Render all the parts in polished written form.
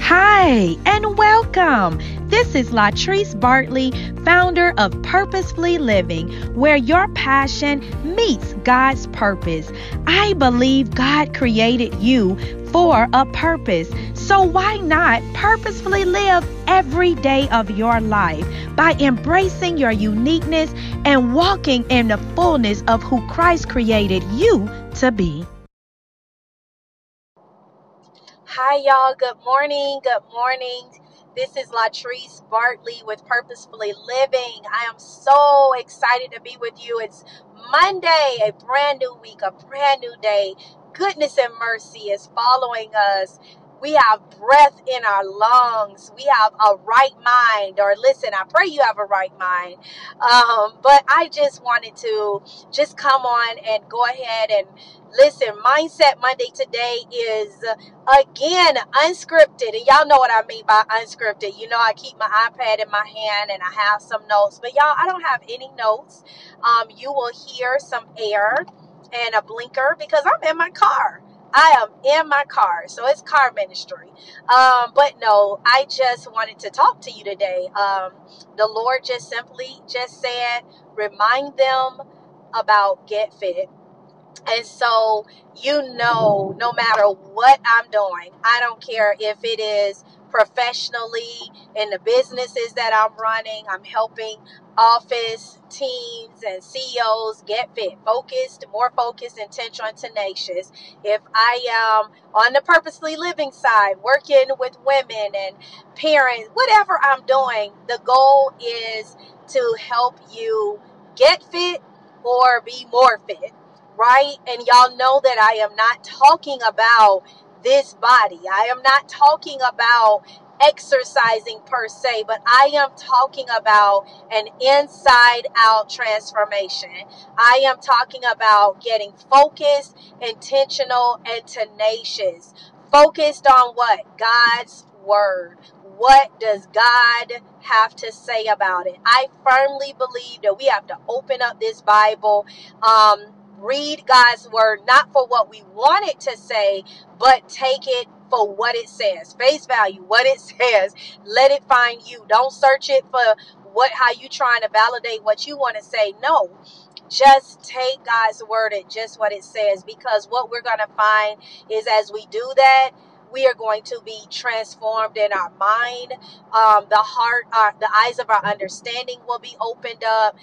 Hi, and welcome. This is Latrice Bartley, founder of Purposefully Living, where your passion meets God's purpose. I believe God created you for a purpose. So why not purposefully live every day of your life by embracing your uniqueness and walking in the fullness of who Christ created you to be? Hi, y'all. Good morning. Good morning. This is Latrice Bartley with Purposefully Living. I am so excited to be with you. It's Monday, a brand new week, a brand new day. Goodness and mercy is following us. We have breath in our lungs. We have a right mind. Or listen, I pray you have a right mind. But I just wanted to just come on and go ahead and listen. Mindset Monday today is again unscripted, and y'all know what I mean by unscripted. You know, I keep my iPad in my hand and I have some notes, but y'all, I don't have any notes. You will hear some air and a blinker because I'm in my car. I am in my car, so it's car ministry. But no, I just wanted to talk to you today. The Lord just simply just said, remind them about Get Fit. And so, no matter what I'm doing, I don't care if it is professionally in the businesses that I'm running, I'm helping office teams and CEOs get fit, more focused, intentional, and tenacious. If I am on the purposely living side, working with women and parents, whatever I'm doing, the goal is to help you get fit or be more fit. Right? And y'all know that I am not talking about this body. I am not talking about exercising per se, but I am talking about an inside out transformation. I am talking about getting focused, intentional, and tenacious. Focused on what? God's word. What does God have to say about it? I firmly believe that we have to open up this Bible, read God's word, not for what we want it to say, but take it for what it says. Face value, what it says. Let it find you. Don't search it for how you trying to validate what you want to say. No, just take God's word at just what it says, because what we're going to find is as we do that, we are going to be transformed in our mind. The heart, the eyes of our understanding will be opened up.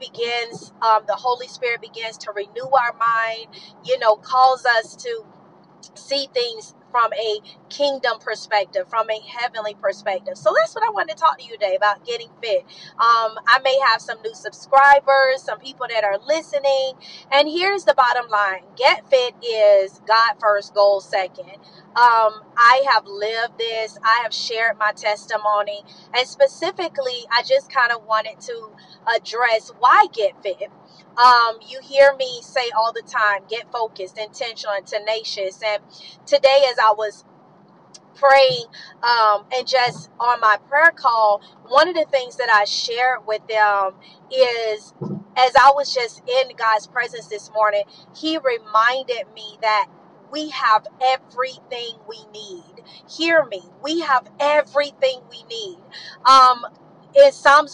The Holy Spirit begins to renew our mind, calls us to see things from a kingdom perspective, from a heavenly perspective. So that's what I wanted to talk to you today about getting fit. I may have some new subscribers, some people that are listening. And here's the bottom line. Get fit is God first, goal second. I have lived this. I have shared my testimony. And specifically, I just kind of wanted to address why get fit. You hear me say all the time, get focused, intentional, and tenacious. And today, as I was praying and just on my prayer call, one of the things that I shared with them is, as I was just in God's presence this morning, He reminded me that we have everything we need. Hear me. We have everything we need. In Psalms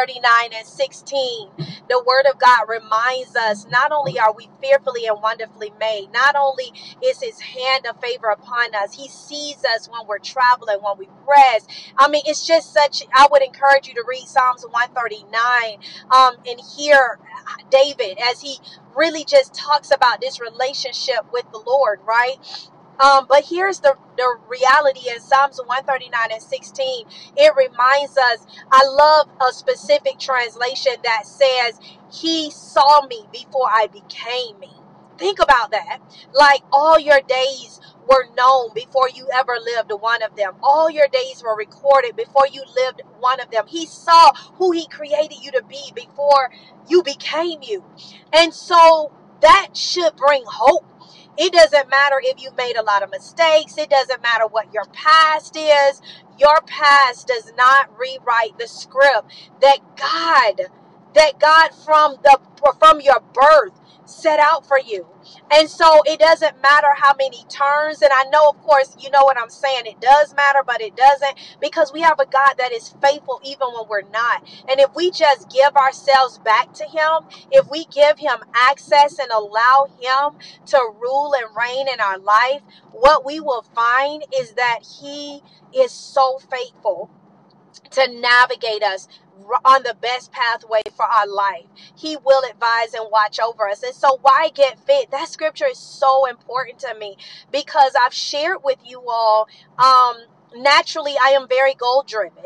139:16, the word of God reminds us not only are we fearfully and wonderfully made, not only is his hand of favor upon us, he sees us when we're traveling, when we rest. I mean, it's just I would encourage you to read Psalms 139 and hear David as he really just talks about this relationship with the Lord, right? But here's the reality in Psalms 139:16. It reminds us, I love a specific translation that says, he saw me before I became me. Think about that. Like all your days were known before you ever lived one of them. All your days were recorded before you lived one of them. He saw who he created you to be before you became you. And so that should bring hope. It doesn't matter if you made a lot of mistakes. It doesn't matter what your past is. Your past does not rewrite the script that God from your birth, set out for you. And so it doesn't matter how many turns. And I know, of course, you know what I'm saying. It does matter, but it doesn't, because we have a God that is faithful even when we're not. And if we just give ourselves back to him, if we give him access and allow him to rule and reign in our life, what we will find is that he is so faithful to navigate us on the best pathway for our life. He will advise and watch over us. And so why get fit? That scripture is so important to me, because I've shared with you all, naturally I am very goal driven.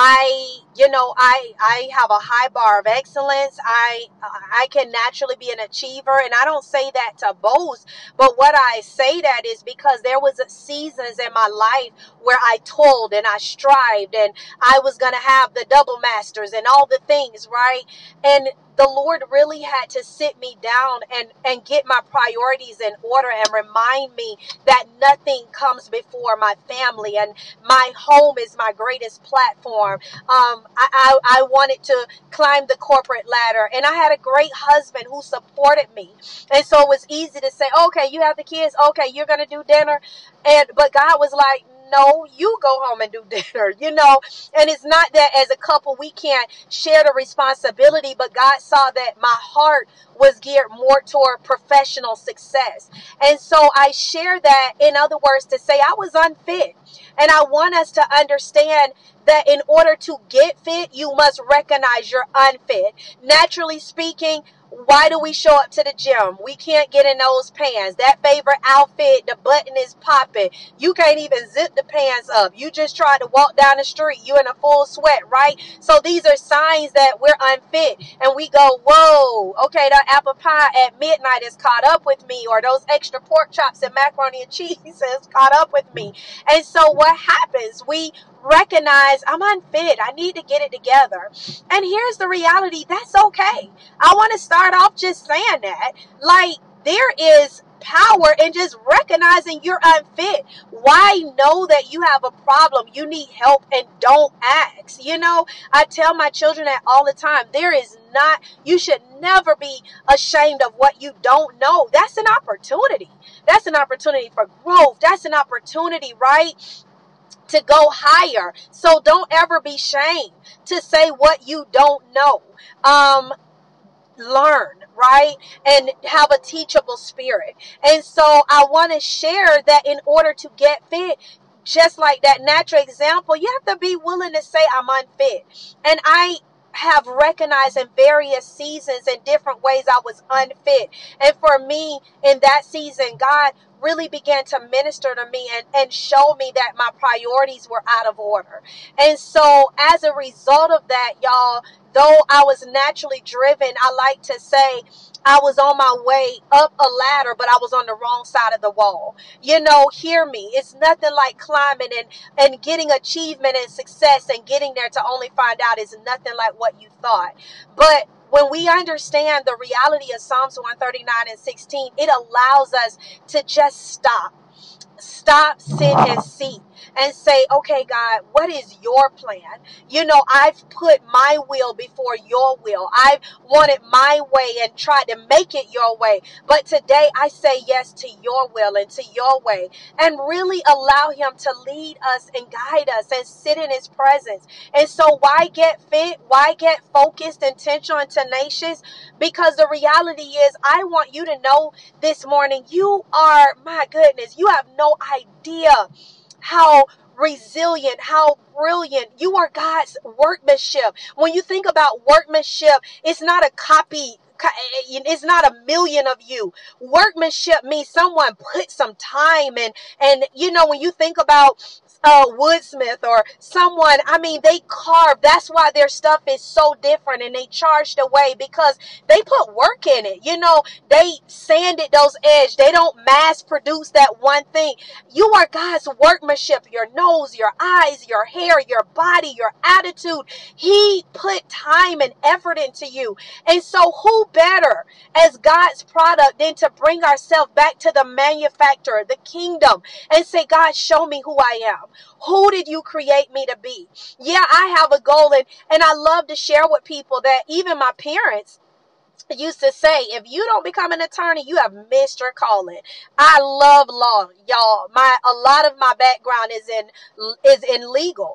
I have a high bar of excellence. I can naturally be an achiever, and I don't say that to boast, but what I say that is because there was seasons in my life where I toiled and I strived, and I was going to have the double masters and all the things, right? And the Lord really had to sit me down and get my priorities in order and remind me that nothing comes before my family, and my home is my greatest platform. I wanted to climb the corporate ladder, and I had a great husband who supported me. And so it was easy to say, okay, you have the kids. Okay, you're going to do dinner. But God was like, no, you go home and do dinner, and it's not that as a couple we can't share the responsibility, but God saw that my heart was geared more toward professional success. And so I share that, in other words, to say I was unfit. And I want us to understand that in order to get fit, you must recognize you're unfit. Naturally speaking, why do we show up to the gym? We can't get in those pants. That favorite outfit, the button is popping. You can't even zip the pants up. You just tried to walk down the street. You in a full sweat, right? So these are signs that we're unfit. And we go, whoa, okay, that apple pie at midnight is caught up with me. Or those extra pork chops and macaroni and cheese has caught up with me. And so what happens? We recognize I'm unfit. I need to get it together. And here's the reality. That's okay. I want to start off just saying that. Like, there is power in just recognizing you're unfit. Why know that you have a problem? You need help, and don't ask. I tell my children that all the time. You should never be ashamed of what you don't know. That's an opportunity. That's an opportunity for growth. That's an opportunity, right, to go higher. So don't ever be ashamed to say what you don't know. Learn, right? And have a teachable spirit. And so I want to share that in order to get fit, just like that natural example, you have to be willing to say I'm unfit. And I have recognized in various seasons, in different ways, I was unfit. And for me, in that season, God really began to minister to me and show me that my priorities were out of order. And so as a result of that, y'all, though I was naturally driven, I like to say I was on my way up a ladder, but I was on the wrong side of the wall. Hear me. It's nothing like climbing and getting achievement and success and getting there to only find out is nothing like what you thought. But when we understand the reality of Psalms 139:16, it allows us to just stop, sit, and see. And say, okay, God, what is your plan? I've put my will before your will. I've wanted my way and tried to make it your way. But today I say yes to your will and to your way, and really allow him to lead us and guide us and sit in his presence. And so why get fit? Why get focused, intentional, and tenacious? Because the reality is, I want you to know this morning, you are, my goodness, you have no idea how resilient, how brilliant. You are God's workmanship. When you think about workmanship, it's not a copy. It's not a million of you. Workmanship means someone put some time in. And when you think about woodsmith or someone, they carve. That's why their stuff is so different, and they charged away because they put work in it. They sanded those edges. They don't mass produce that one thing. You are God's workmanship. Your nose, your eyes, your hair, your body, your attitude. He put time and effort into you. And so who better as God's product than to bring ourselves back to the manufacturer, the kingdom, and say, God, show me who I am. Who did you create me to be? Yeah, I have a goal, and I love to share with people that even my parents, used to say, if you don't become an attorney, you have missed your calling. I love law, y'all. A lot of my background is in legal.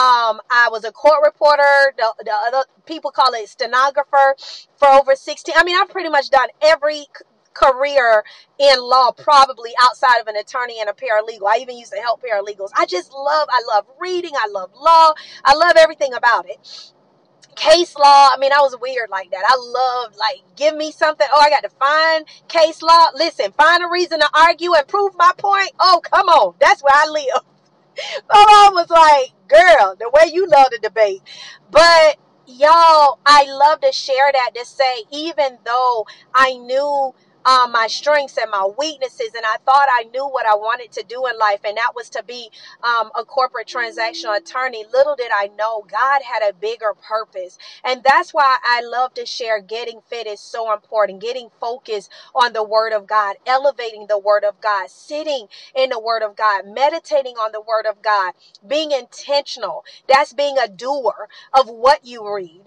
I was a court reporter. The other people call it stenographer for over 16. I mean, I've pretty much done every career in law, probably outside of an attorney and a paralegal. I even used to help paralegals. I love reading. I love law. I love everything about it. Case law, I mean, I was weird like that. I loved, like, give me something. Oh, I got to find case law. Listen, find a reason to argue and prove my point. Oh, come on. That's where I live. My mom was like, girl, the way you love to debate. But y'all, I love to share that, to say, even though I knew my strengths and my weaknesses, and I thought I knew what I wanted to do in life, and that was to be a corporate transactional attorney, little did I know God had a bigger purpose. And that's why I love to share getting fit is so important. Getting focused on the Word of God, elevating the Word of God, sitting in the Word of God, meditating on the Word of God, being intentional. That's being a doer of what you read,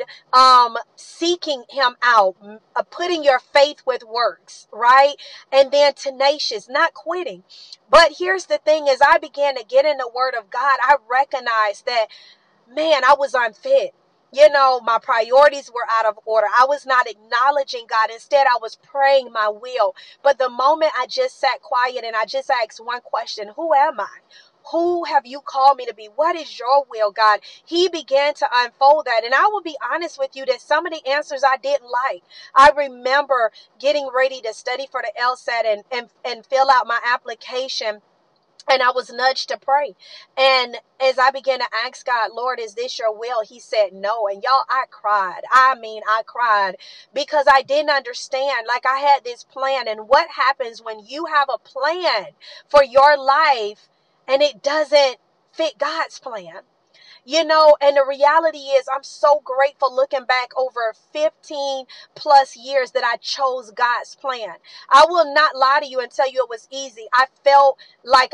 seeking Him out, putting your faith with works, right? And then tenacious, not quitting. But here's the thing, as I began to get in the Word of God, I recognized that, man, I was unfit. You know, my priorities were out of order. I was not acknowledging God. Instead, I was praying my will. But the moment I just sat quiet and I just asked one question, who am I? Who have you called me to be? What is your will, God? He began to unfold that. And I will be honest with you that some of the answers I didn't like. I remember getting ready to study for the LSAT and fill out my application. And I was nudged to pray. And as I began to ask God, Lord, is this your will? He said no. And y'all, I cried. I cried because I didn't understand. Like, I had this plan. And what happens when you have a plan for your life and it doesn't fit God's plan? You know, and the reality is, I'm so grateful looking back over 15 plus years that I chose God's plan. I will not lie to you and tell you it was easy. I felt like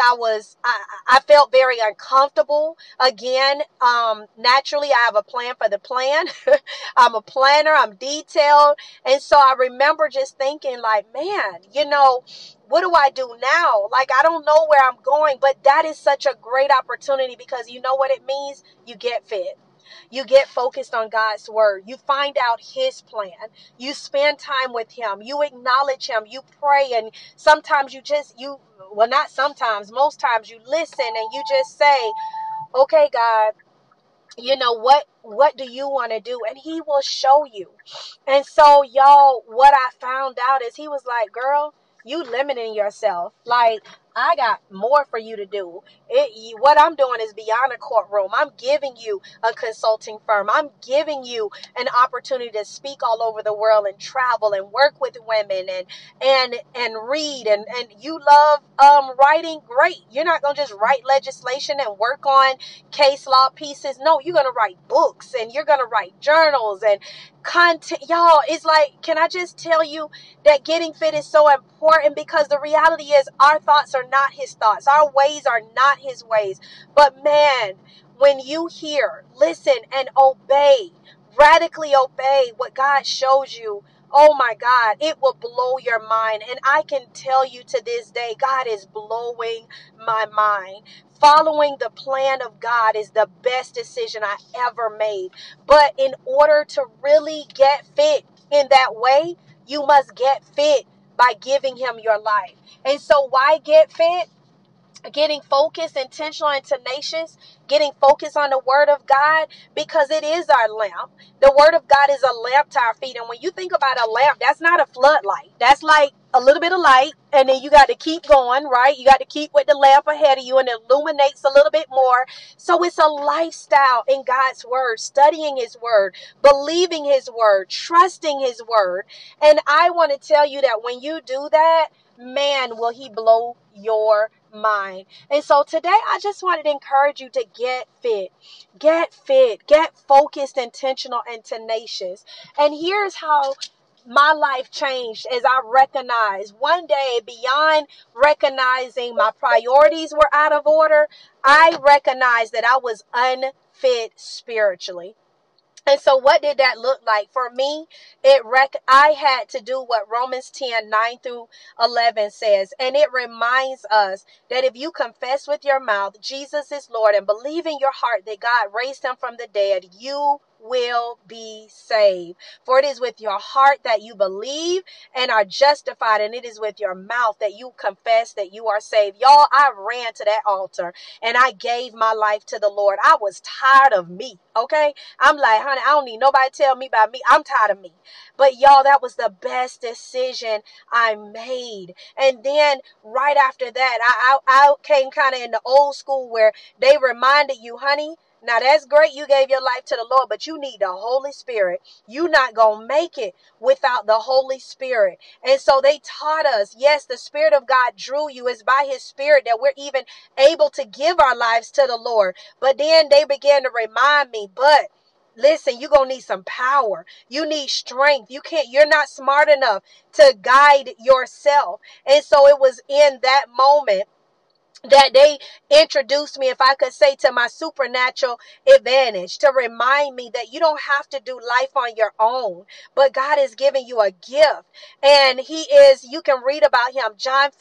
I felt very uncomfortable. Again, naturally, I have a plan for the plan. I'm a planner. I'm detailed. And so I remember just thinking like, man, you know, what do I do now? Like, I don't know where I'm going, but that is such a great opportunity, because you know what it means? You get fit. You get focused on God's word. You find out His plan. You spend time with Him. You acknowledge Him. You pray. And sometimes not sometimes, most times you listen and you just say, okay, God, you know, what do you want to do? And He will show you. And so, y'all, what I found out is He was like, girl, you limiting yourself. Like, I got more for you to do. What I'm doing is beyond a courtroom. I'm giving you a consulting firm. I'm giving you an opportunity to speak all over the world and travel and work with women and read. And you love writing. Great. You're not going to just write legislation and work on case law pieces. No, you're going to write books and you're going to write journals and content. Y'all, it's like, can I just tell you that getting fit is so important? Because the reality is, our thoughts are not His thoughts. Our ways are not His ways. But man, when you hear, listen, and obey, radically obey what God shows you, oh my God, it will blow your mind. And I can tell you to this day, God is blowing my mind. Following the plan of God is the best decision I ever made. But in order to really get fit in that way, you must get fit by giving Him your life. And so why get fit? Getting focused, intentional, and tenacious, getting focused on the Word of God, because it is our lamp. The Word of God is a lamp to our feet. And when you think about a lamp, that's not a floodlight. That's like a little bit of light, and then you got to keep going, right? You got to keep with the lamp ahead of you, and it illuminates a little bit more. So it's a lifestyle in God's Word, studying His Word, believing His Word, trusting His Word. And I want to tell you that when you do that, man, will He blow your mind. And so today I just wanted to encourage you to get fit, get focused, intentional, and tenacious. And here's how my life changed as I recognized one day, beyond recognizing my priorities were out of order, I recognized that I was unfit spiritually. And so what did that look like? For me, I had to do what Romans 10:9-11 says. And it reminds us that if you confess with your mouth Jesus is Lord and believe in your heart that God raised him from the dead, you will be saved. For it is with your heart that you believe and are justified, and it is with your mouth that you confess that you are saved. Y'all, I ran to that altar and I gave my life to the Lord. I was tired of me, okay? I'm like, honey, I don't need nobody to tell me about me. I'm tired of me. But y'all, that was the best decision I made. And then right after that, I came kind of in the old school where they reminded you, honey, now that's great. You gave your life to the Lord, but you need the Holy Spirit. You're not going to make it without the Holy Spirit. And so they taught us, yes, the Spirit of God drew you. It's by his Spirit that we're even able to give our lives to the Lord. But then they began to remind me, but listen, you're going to need some power. You need strength. You're not smart enough to guide yourself. And so it was in that moment that they introduced me, if I could say, to my supernatural advantage, to remind me that you don't have to do life on your own, but God is giving you a gift. And you can read about him, John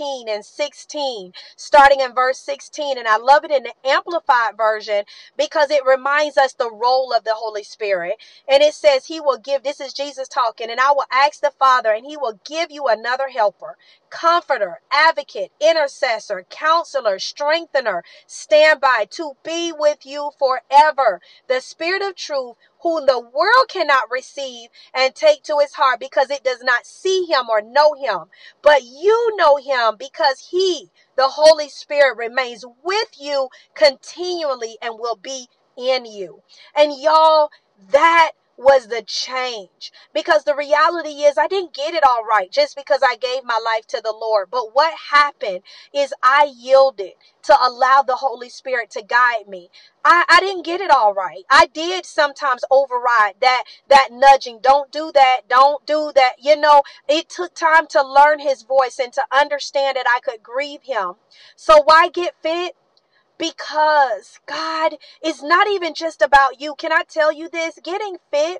14:16, starting in verse 16. And I love it in the Amplified version because it reminds us the role of the Holy Spirit. And it says this is Jesus talking, and I will ask the Father, and he will give you another helper, comforter, advocate, intercessor, counselor, strengthener, standby to be with you forever. The Spirit of truth, whom the world cannot receive and take to its heart because it does not see him or know him. But you know him because he, the Holy Spirit, remains with you continually and will be in you. And y'all, that was the change, because the reality is I didn't get it all right just because I gave my life to the Lord. But what happened is I yielded to allow the Holy Spirit to guide me. I didn't get it all right. I did sometimes override that nudging. Don't do that. Don't do that. It took time to learn his voice and to understand that I could grieve him. So why get fit? Because God is not even just about you. Can I tell you this? Getting fit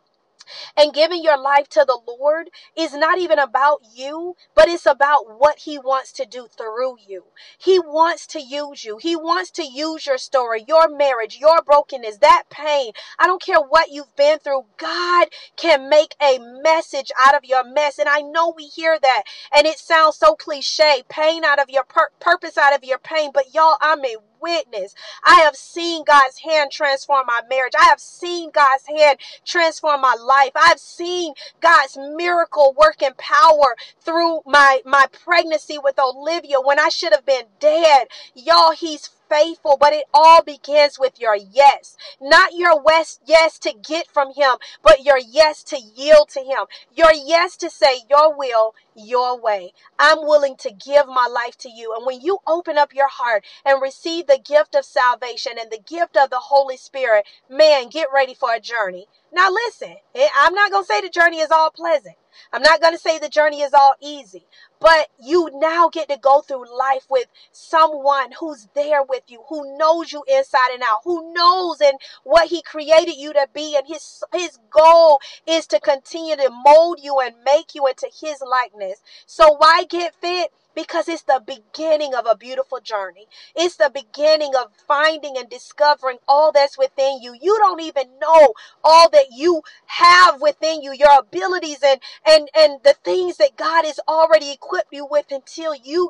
and giving your life to the Lord is not even about you, but it's about what he wants to do through you. He wants to use you. He wants to use your story, your marriage, your brokenness, that pain. I don't care what you've been through. God can make a message out of your mess. And I know we hear that and it sounds so cliche, pain out of your purpose out of your pain. But y'all, I'm a witness. I have seen God's hand transform my marriage. I have seen God's hand transform my life. I've seen God's miracle working power through my pregnancy with Olivia when I should have been dead. Y'all, he's faithful, but it all begins with your yes. Not your yes to get from him, but your yes to yield to him. Your yes to say your will, your way. I'm willing to give my life to you. And when you open up your heart and receive the gift of salvation and the gift of the Holy Spirit, man, get ready for a journey. Now listen, I'm not going to say the journey is all pleasant. I'm not going to say the journey is all easy, but you now get to go through life with someone who's there with you, who knows you inside and out, who knows and what he created you to be. And his goal is to continue to mold you and make you into his likeness. So why get fit? Because it's the beginning of a beautiful journey. It's the beginning of finding and discovering all that's within you. You don't even know all that you have within you, your abilities and the things that God has already equipped you with until you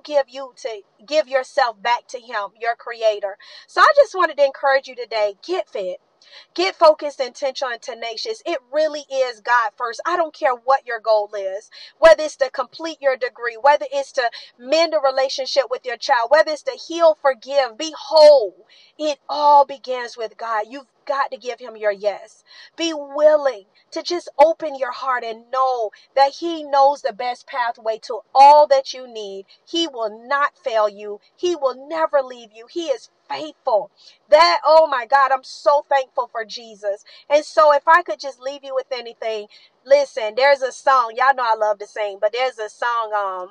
give yourself back to him, your creator. So I just wanted to encourage you today, get fit. Get focused, intentional, and tenacious. It really is God first. I don't care what your goal is, whether it's to complete your degree, whether it's to mend a relationship with your child, whether it's to heal, forgive, be whole. It all begins with God. You've got to give him your yes. Be willing to just open your heart and know that he knows the best pathway to all that you need. He will not fail you. He will never leave you. He is faithful. Oh my God, I'm so thankful for Jesus. And so if I could just leave you with anything, listen, there's a song, y'all know I love to sing, but there's a song,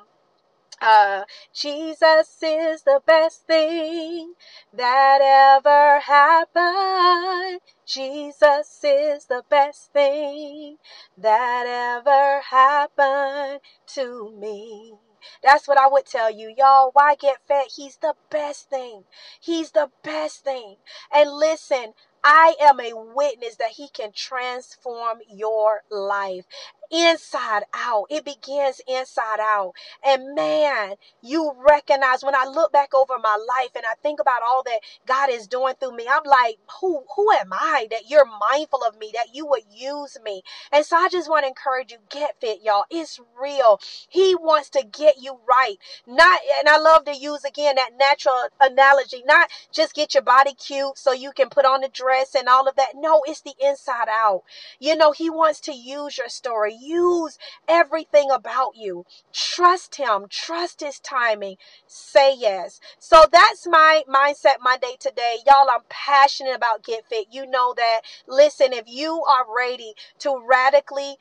Jesus is the best thing that ever happened. Jesus is the best thing that ever happened to me. That's what I would tell you, y'all. Why get fed? He's the best thing. He's the best thing. And listen, I am a witness that he can transform your life inside out. It begins inside out. And man, you recognize when I look back over my life and I think about all that God is doing through me, I'm like, who am I that you're mindful of me, that you would use me? And so I just want to encourage you, get fit, y'all. It's real. He wants to get you right. Not, and I love to use again that natural analogy, not just get your body cute so you can put on the dress and all of that. No, it's the inside out. You know, he wants to use your story, use everything about you. Trust him, trust his timing, say yes. So that's my Mindset Monday today. Y'all, I'm passionate about Get Fit. You know that. Listen, if you are ready to radically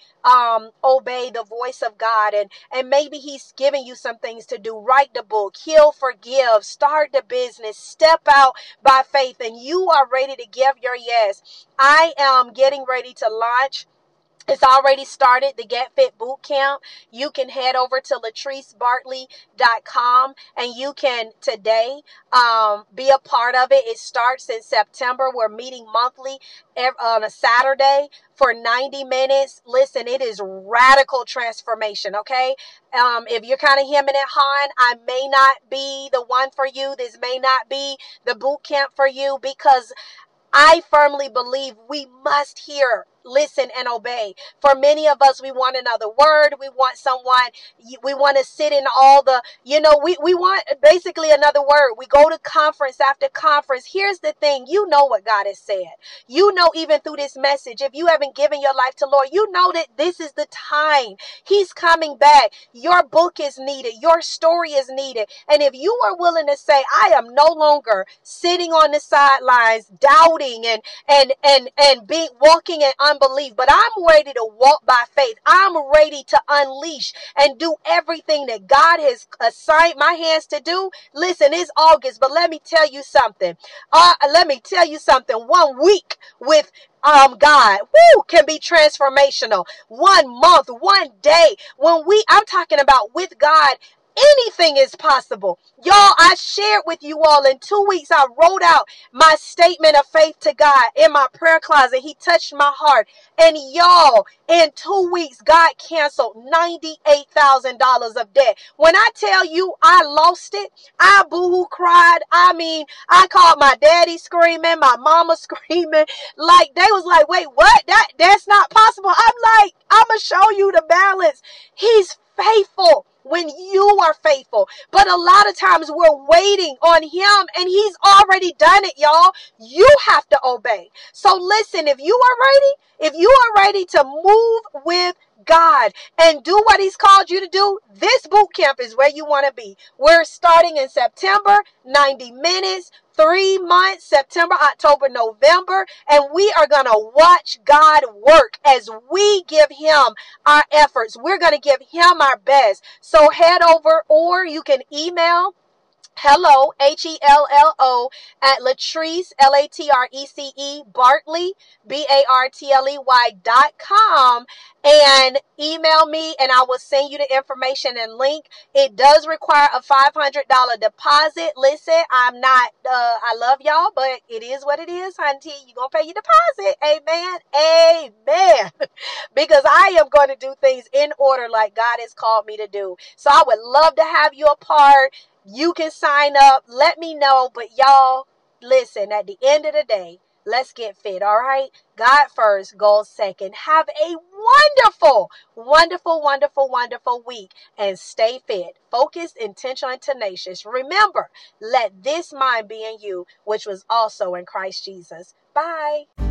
obey the voice of God, and maybe he's giving you some things to do, write the book, heal, forgive, start the business, step out by faith, and you are ready to give your yes. I am getting ready to launch. It's already started, the Get Fit Boot Camp. You can head over to latricebartley.com and you can today be a part of it. It starts in September. We're meeting monthly on a Saturday for 90 minutes. Listen, it is radical transformation, okay? If you're kind of hemming and hawing, I may not be the one for you. This may not be the boot camp for you, because I firmly believe we must hear, listen, and obey. For many of us, we want another word. We want someone, we want to sit in all the, we want basically another word. We go to conference after conference. Here's the thing. You know what God has said. You know, even through this message, if you haven't given your life to Lord, you know that this is the time. He's coming back. Your book is needed. Your story is needed. And if you are willing to say, I am no longer sitting on the sidelines, doubting and being walking in unbelief, but I'm ready to walk by faith. I'm ready to unleash and do everything that God has assigned my hands to do. Listen, it's August, but let me tell you something. 1 week with God, can be transformational. 1 month, 1 day. I'm talking about with God, anything is possible. Y'all, I shared with you all in 2 weeks, I wrote out my statement of faith to God in my prayer closet. He touched my heart. And y'all, in 2 weeks, God canceled $98,000 of debt. When I tell you I lost it, I boo-hoo cried. I mean, I called my daddy screaming, my mama screaming. Like, they was like, wait, what? That's not possible. I'm like, I'm going to show you the balance. He's faithful when you are faithful. But a lot of times we're waiting on him and he's already done it, y'all. You have to obey. So listen, if you are ready to move with God and do what he's called you to do, this boot camp is where you want to be. We're starting in September, 90 minutes, 3 months, September, October, November, and we are going to watch God work as we give him our efforts. We're going to give him our best. So head over, or you can email hello, HELLO, at Latrice, LATRECE, Bartley, BARTLEY.com, and email me and I will send you the information and link. It does require a $500 deposit. Listen, I love y'all, but it is what it is, hunty. You're going to pay your deposit. Amen. Amen. Because I am going to do things in order like God has called me to do. So I would love to have you a part. You can sign up. Let me know. But y'all, listen, at the end of the day, let's get fit, all right? God first, goal second. Have a wonderful, wonderful, wonderful, wonderful week. And stay fit, focused, intentional, and tenacious. Remember, let this mind be in you, which was also in Christ Jesus. Bye.